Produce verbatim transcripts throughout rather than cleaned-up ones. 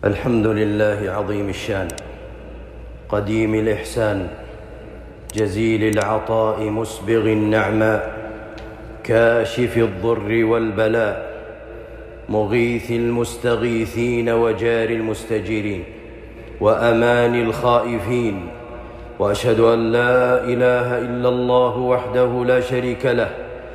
الحمد لله عظيم الشان قديم الإحسان جزيل العطاء مسبغ النعماء كاشف الضر والبلاء مغيث المستغيثين وجار المستجيرين وأمان الخائفين، وأشهد أن لا إله إلا الله وحده لا شريك له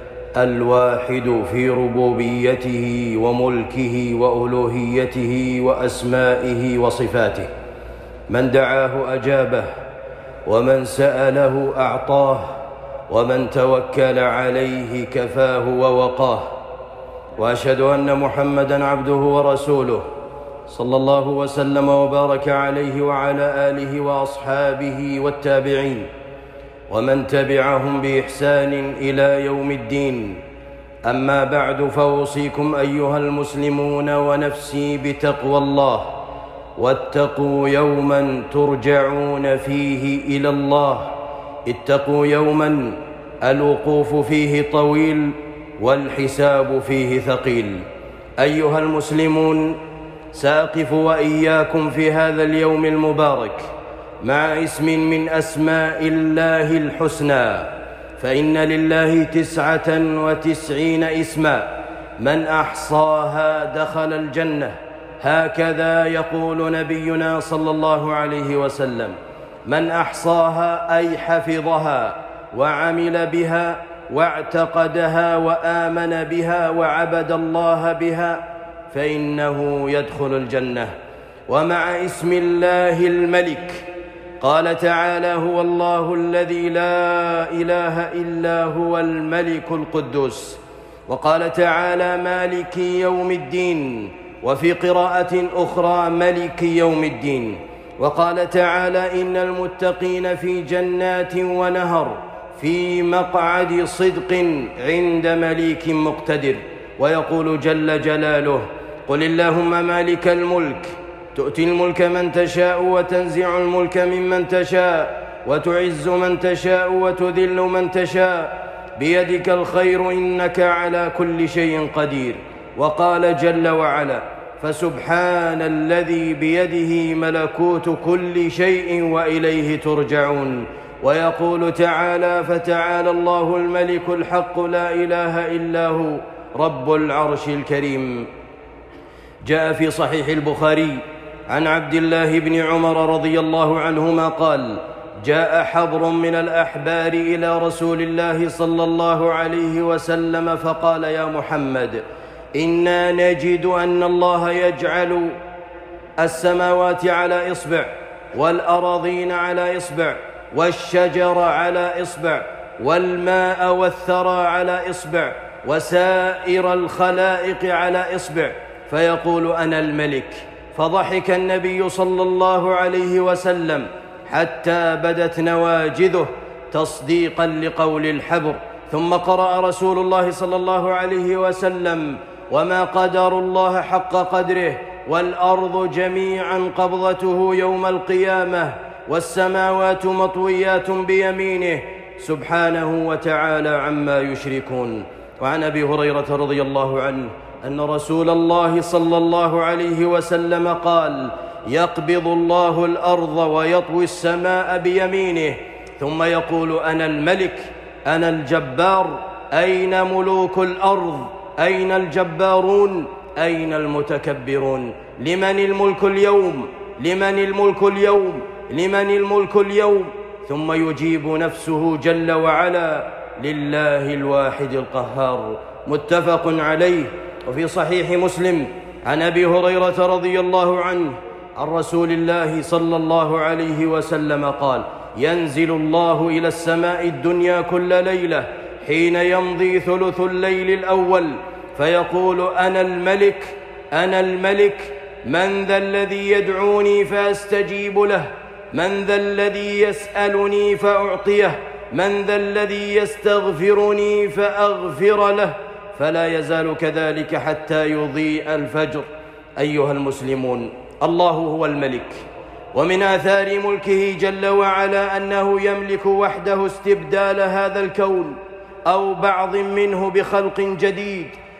الواحد في ربوبيته وملكه وألوهيته وأسمائه وصفاته، من دعاه أجابه، ومن سأله أعطاه، ومن توكل عليه كفاه ووقاه. وأشهد أن محمدًا عبده ورسوله صلى الله وسلم وبارك عليه وعلى آله وأصحابه والتابعين ومن تبعهم بإحسان إلى يوم الدين. أما بعد، فأوصيكم أيها المسلمون ونفسي بتقوى الله، واتقوا يوما ترجعون فيه إلى الله. اتقوا يوما الوقوف فيه طويل والحساب فيه ثقيل. أيها المسلمون، سأقف وإياكم في هذا اليوم المبارك مع اسم من أسماء الله الحسنى، فإن لله تسعة وتسعين اسما، من أحصاها دخل الجنة، هكذا يقول نبينا صلى الله عليه وسلم: من أحصاها أي حفظها وعمل بها واعتقدها وآمن بها وعبد الله بها فإنه يدخل الجنة. ومع اسم الله الملك قال تعالى: هو الله الذي لا إله إلا هو الملك القدوس. وقال تعالى: مالك يوم الدين، وفي قراءة أخرى: ملك يوم الدين. وقال تعالى: إن المتقين في جنات ونهر في مقعد صدق عند مليك مقتدر. ويقول جل جلاله: قل اللهم مالك الملك تؤتي الملك من تشاء وتنزع الملك ممن تشاء وتعز من تشاء وتذل من تشاء بيدك الخير إنك على كل شيء قدير. وقال جل وعلا: فسبحان الذي بيده ملكوت كل شيء وإليه ترجعون. ويقول تعالى: فتعالى الله الملك الحق لا إله إلا هو رب العرش الكريم. جاء في صحيح البخاري عن عبد الله بن عمر رضي الله عنهما قال: جاء حبر من الأحبار إلى رسول الله صلى الله عليه وسلم فقال: يا محمد، إنا نجد أن الله يجعل السماوات على إصبع، والأراضين على إصبع، والشجر على إصبع، والماء والثرى على إصبع، وسائر الخلائق على إصبع، فيقول: أنا الملك. فضحك النبي صلى الله عليه وسلم حتى بدت نواجذه تصديقا لقول الحبر، ثم قرأ رسول الله صلى الله عليه وسلم: وما قدر الله حق قدره، والأرض جميعا قبضته يوم القيامة، والسماوات مطويات بيمينه سبحانه وتعالى عما يشركون. وعن أبي هريرة رضي الله عنه أن رسول الله صلى الله عليه وسلم قال: يقبض الله الأرض ويطوي السماء بيمينه ثم يقول: أنا الملك، أنا الجبار، أين ملوك الأرض؟ أين الجبارون؟ أين المتكبرون؟ لمن الملك اليوم؟ لمن الملك اليوم؟ لمن الملك اليوم؟ ثم يجيب نفسه جل وعلا: لله الواحد القهار. متفق عليه. وفي صحيح مسلم عن أبي هريرة رضي الله عنه عن رسول الله صلى الله عليه وسلم قال: ينزل الله إلى السماء الدنيا كل ليلة حين يمضي ثلث الليل الأول فيقول: أنا الملك، أنا الملك، من ذا الذي يدعوني فأستجيب له؟ من ذا الذي يسألني فأعطيه؟ من ذا الذي يستغفرني فأغفر له؟ فلا يزال كذلك حتى يضيء الفجر. أيها المسلمون، الله هو الملك، ومن آثار ملكه جل وعلا أنه يملك وحده استبدال هذا الكون أو بعض منه بخلق جديد،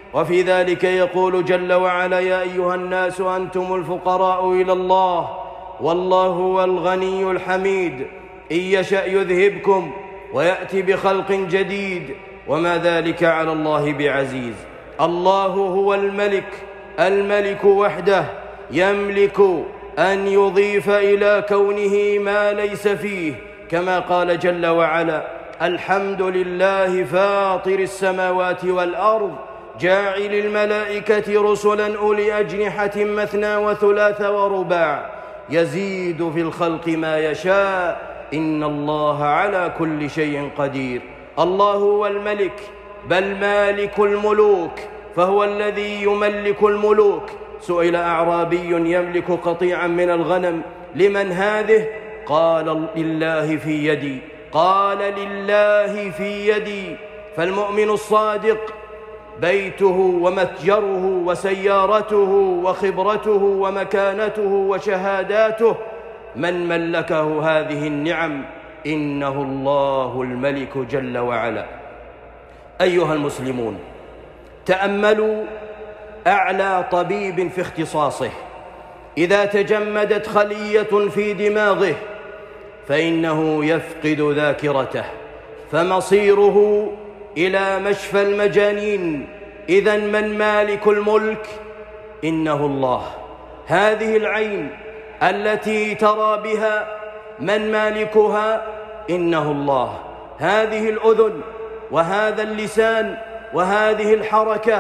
وفي ذلك يقول جل وعلا: يا أيها الناس أنتم الفقراء إلى الله والله هو الغني الحميد إن يشأ يذهبكم ويأتي بخلق جديد وما ذلك على الله بعزيز. الله هو الملك، الملك وحده يملك أن يضيف إلى كونه ما ليس فيه، كما قال جل وعلا: الحمد لله فاطر السماوات والأرض جاعل الملائكة رسلا أولي أجنحة مثنى وثلاث ورباع يزيد في الخلق ما يشاء إن الله على كل شيء قدير. الله هو الملك، بل مالك الملوك، فهو الذي يملك الملوك. سئل أعرابي يملك قطيعا من الغنم: لمن هذه؟ قال: لله في يدي. قال: لله في يدي. فالمؤمن الصادق بيته ومتجره وسيارته وخبرته ومكانته وشهاداته من ملكه هذه النعم إنه الله الملك جل وعلا. أيها المسلمون، تأملوا أعلى طبيب في اختصاصه إذا تجمدت خلية في دماغه فإنه يفقد ذاكرته، فمصيره إلى مشفى المجانين. إذن من مالك الملك؟ إنه الله. هذه العين التي ترى بها من مالكها؟ إنه الله. هذه الأذن وهذا اللسان وهذه الحركة،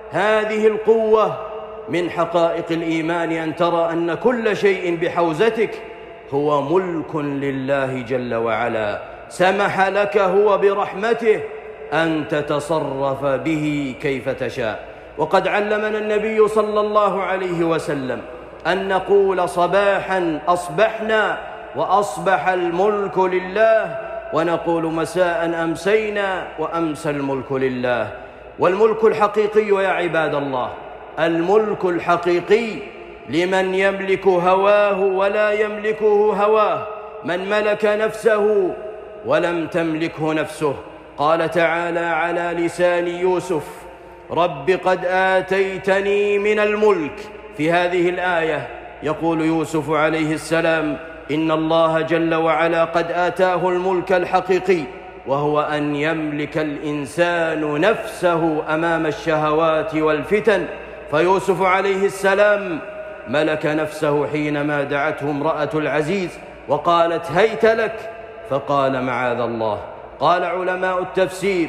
هذه القوة من حقائق الإيمان أن ترى أن كل شيء بحوزتك هو ملك لله جل وعلا، سمح لك هو برحمته أن تتصرف به كيف تشاء. وقد علمنا النبي صلى الله عليه وسلم أن نقول صباحا أصبحنا وأصبح الملك لله، ونقول مساء أمسينا وأمسى الملك لله. والملك الحقيقي يا عباد الله، الملك الحقيقي لمن يملك هواه ولا يملكه هواه، من ملك نفسه ولم تملكه نفسه. قال تعالى على لسان يوسف: رب قد آتيتني من الملك. في هذه الآية يقول يوسف عليه السلام إن الله جل وعلا قد آتاه الملك الحقيقي، وهو أن يملك الإنسان نفسه أمام الشهوات والفتن. فيوسف عليه السلام ملك نفسه حينما دعته امرأة العزيز وقالت هيت لك، فقال معاذ الله. قال علماء التفسير: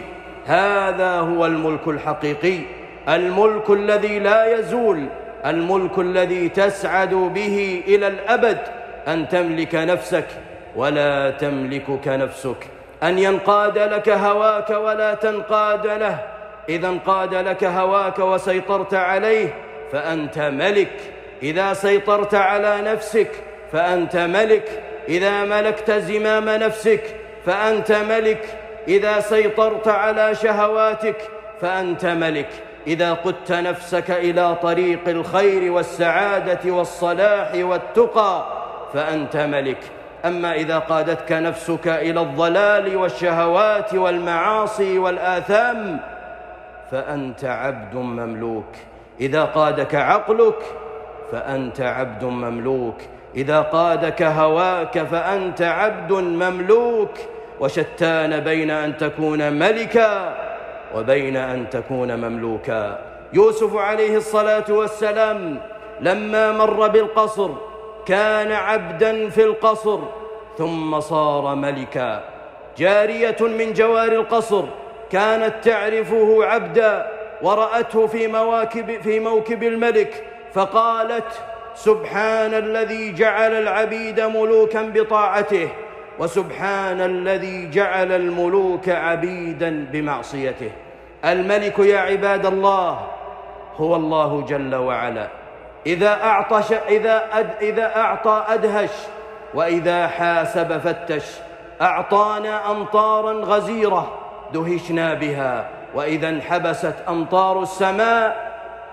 هذا هو الملك الحقيقي، الملك الذي لا يزول، الملك الذي تسعد به إلى الأبد، أن تملك نفسك ولا تملكك نفسك، أن ينقاد لك هواك ولا تنقاد له. إذا انقاد لك هواك وسيطرت عليه فأنت ملك، إذا سيطرت على نفسك فأنت ملك، إذا ملكت زمام نفسك فأنت ملك، إذا سيطرت على شهواتك فأنت ملك، إذا قدت نفسك إلى طريق الخير والسعادة والصلاح والتقى فأنت ملك. أما إذا قادتك نفسك إلى الضلال والشهوات والمعاصي والآثام فأنت عبد مملوك. إذا قادك عقلك فأنت عبد مملوك، إذا قادك هواك فأنت عبد مملوك. وشتان بين أن تكون ملكا وبين أن تكون مملوكا. يوسف عليه الصلاة والسلام لما مر بالقصر كان عبدا في القصر ثم صار ملكا. جارية من جواري القصر كانت تعرفه عبدا ورأته في مواكب في موكب الملك فقالت: سبحان الذي جعل العبيد ملوكا بطاعته، وسبحان الذي جعل الملوك عبيدا بمعصيته. الملك يا عباد الله هو الله جل وعلا. إذا أعطى إذا أد إذا أعطى أدهش، وإذا حاسب فتش. أعطانا أمطارا غزيرة دهشنا بها، وإذا انحبست أمطار السماء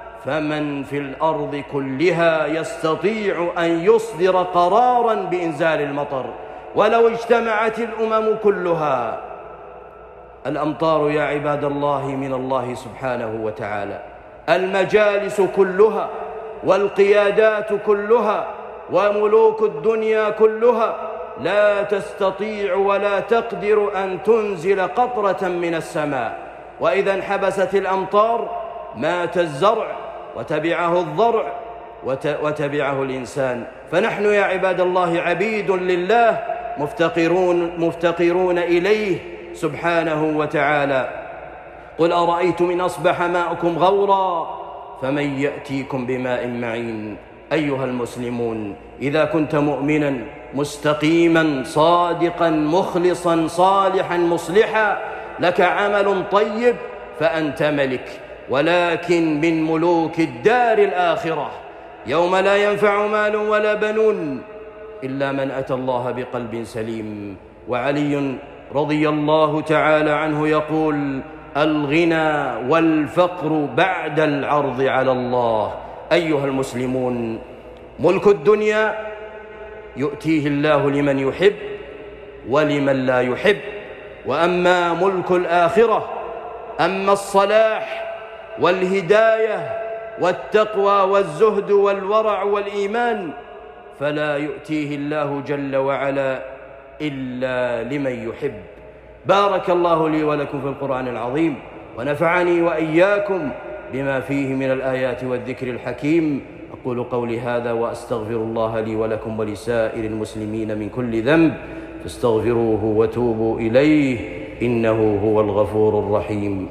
فمن في الأرض كلها يستطيع أن يصدر قرارا بإنزال المطر ولو اجتمعت الأمم كلها. الأمطار يا عباد الله من الله سبحانه وتعالى، المجالس كلها والقيادات كلها وملوك الدنيا كلها لا تستطيع ولا تقدر أن تنزل قطرة من السماء، وإذا انحبست الأمطار مات الزرع وتبعه الضرع وتبعه الإنسان. فنحن يا عباد الله عبيد لله مفتقرون, مفتقرون إليه سبحانه وتعالى. قل أرأيتم إن أصبح ماؤكم غورا فمن يأتيكم بماء معين. أيها المسلمون، إذا كنت مؤمنا مستقيما صادقا مخلصا صالحا مصلحا لك عمل طيب فأنت ملك، ولكن من ملوك الدار الآخرة يوم لا ينفع مال ولا بنون إلا من أتى الله بقلب سليم. وعلي رضي الله تعالى عنه يقول: الغنى والفقر بعد العرض على الله. أيها المسلمون، ملك الدنيا يؤتيه الله لمن يحب ولمن لا يحب، وأما ملك الآخرة، أما الصلاح والهداية والتقوى والزهد والورع والإيمان فلا يؤتيه الله جل وعلا إلا لمن يحب. بارك الله لي ولكم في القرآن العظيم، ونفعني وإياكم بما فيه من الآيات والذكر الحكيم. أقول قولي هذا وأستغفر الله لي ولكم ولسائر المسلمين من كل ذنب، فاستغفروه وتوبوا إليه إنه هو الغفور الرحيم.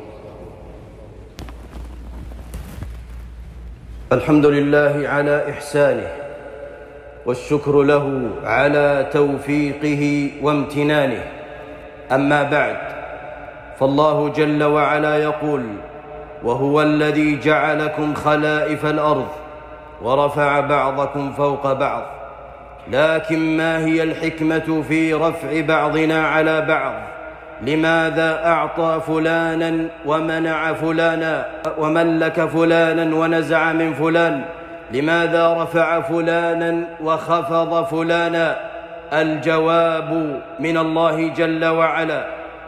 الحمد لله على إحسانه، والشكر له على توفيقه وامتنانه. أما بعد، فالله جل وعلا يقول: وهو الذي جعلكم خلائف الأرض ورفع بعضكم فوق بعض. لكن ما هي الحكمة في رفع بعضنا على بعض؟ لماذا أعطى فلانا ومنع فلانا وملك فلانا ونزع من فلان؟ لماذا رفع فلانا وخفض فلانا؟ الجواب من الله جل وعلا: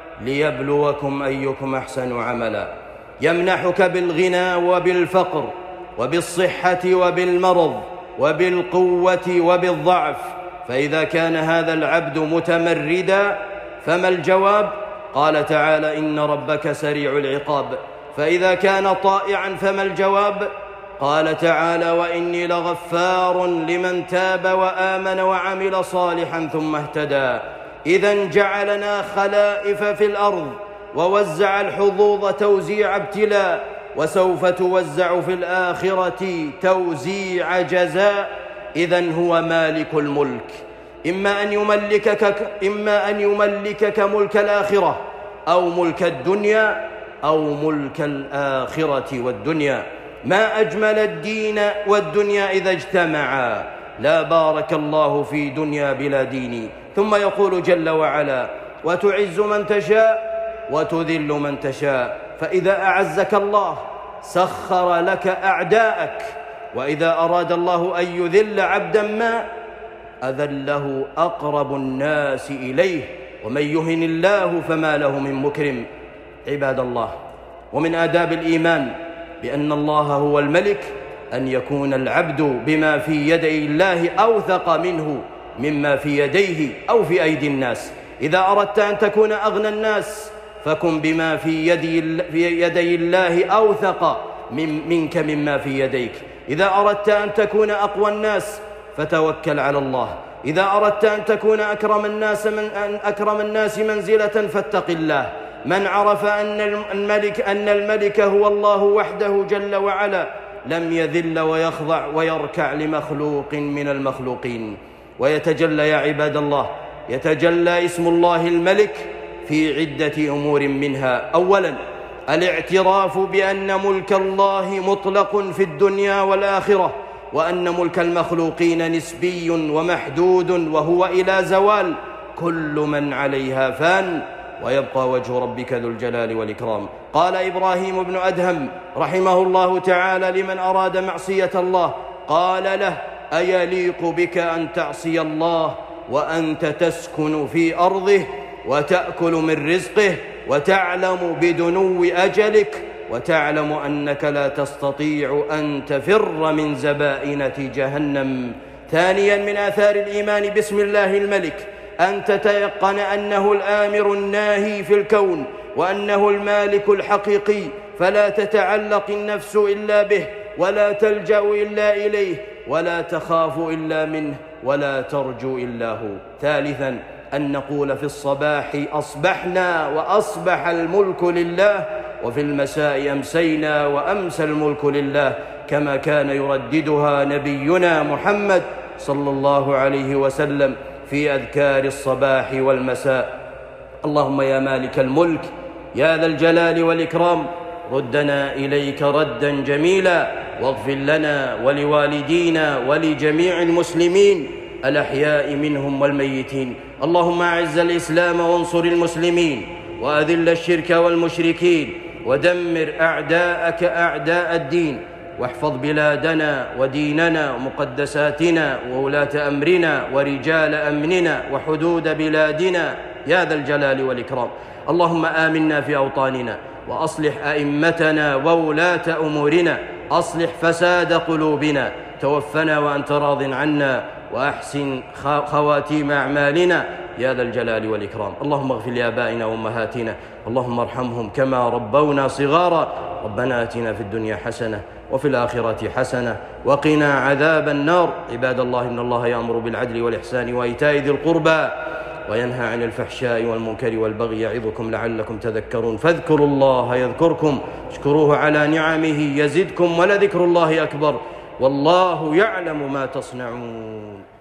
ليبلوكم أيكم أحسن عملا. يمنحك بالغنى وبالفقر وبالصحة وبالمرض وبالقوة وبالضعف، فإذا كان هذا العبد متمردا فما الجواب؟ قال تعالى: إن ربك سريع العقاب. فإذا كان طائعا فما الجواب؟ قال تعالى: وإني لغفار لمن تاب وآمن وعمل صالحا ثم اهتدى. إذن جعلنا خلائف في الأرض، ووزع الحظوظ توزيع ابتلاء، وسوف توزع في الآخرة توزيع جزاء. إذن هو مالك الملك، إما أن يملكك إما أن يملكك ملك الآخرة أو ملك الدنيا أو ملك الآخرة والدنيا. ما أجمل الدين والدنيا إذا اجتمعا، لا بارك الله في دنيا بلا دين. ثم يقول جل وعلا: وتعز من تشاء وتذل من تشاء. فإذا أعزك الله سخر لك أعداءك، وإذا أراد الله أن يذل عبدا ما أذله أقرب الناس إليه، ومن يهن الله فما له من مكرم. عباد الله، ومن آداب الإيمان بأن الله هو الملك أن يكون العبد بما في يدي الله أوثق منه مما في يديه أو في أيدي الناس. إذا أردت أن تكون أغنى الناس فكن بما في يدي, في يدي الله أوثق من منك مما في يديك. إذا أردت أن تكون أقوى الناس فتوكل على الله. إذا أردت أن تكون أكرم الناس من أن أكرم الناس منزلة فاتق الله. من عرف أن الملك أن الملك هو الله وحده جل وعلا لم يذل ويخضع ويركع لمخلوق من المخلوقين. ويتجلى يا عباد الله، يتجلى اسم الله الملك في عدة أمور منها: أولا الاعتراف بأن ملك الله مطلق في الدنيا والآخرة، وأن ملك المخلوقين نسبي ومحدود وهو إلى زوال. كل من عليها فان ويبقى وجه ربك ذو الجلال والإكرام. قال إبراهيم بن أدهم رحمه الله تعالى لمن أراد معصية الله، قال له: أيليق بك أن تعصي الله وأنت تسكن في أرضه وتأكل من رزقه وتعلم بدنو أجلك؟ وتعلم أنك لا تستطيع أن تفر من زبائنة جهنم. ثانيا من آثار الإيمان باسم الله الملك أن تتيقن أنه الآمر الناهي في الكون، وأنه المالك الحقيقي، فلا تتعلق النفس إلا به، ولا تلجأ إلا إليه، ولا تخاف إلا منه، ولا ترجو إلا هو. ثالثا أن نقول في الصباح أصبحنا وأصبح الملك لله، وفي المساء أمسينا وأمسى الملك لله، كما كان يرددها نبينا محمد صلى الله عليه وسلم في أذكار الصباح والمساء. اللهم يا مالك الملك يا ذا الجلال والإكرام، ردنا إليك ردا جميلا، واغفر لنا ولوالدينا ولجميع المسلمين الأحياء منهم والميتين. اللهم أعز الإسلام وانصر المسلمين، وأذل الشرك والمشركين، ودمر أعداءك أعداء الدين، واحفظ بلادنا وديننا ومقدساتنا وولاة أمرنا ورجال أمننا وحدود بلادنا يا ذا الجلال والإكرام. اللهم آمنا في أوطاننا، وأصلح أئمتنا وولاة أمورنا، أصلح فساد قلوبنا، توفنا وأنت راض عنا، وأحسن خواتيم أعمالنا يا ذا الجلال والإكرام. اللهم اغفر لآبائنا وأمهاتنا، اللهم ارحمهم كما ربونا صغارا. ربنا آتنا في الدنيا حسنة وفي الآخرة حسنة وقنا عذاب النار. عباد الله، إن الله يأمر بالعدل والإحسان وإيتاء ذي القربى وينهى عن الفحشاء والمنكر والبغي يعظكم لعلكم تذكرون. فاذكروا الله يذكركم، اشكروه على نعمه يزدكم، ولذكر الله أكبر، والله يعلم ما تصنعون.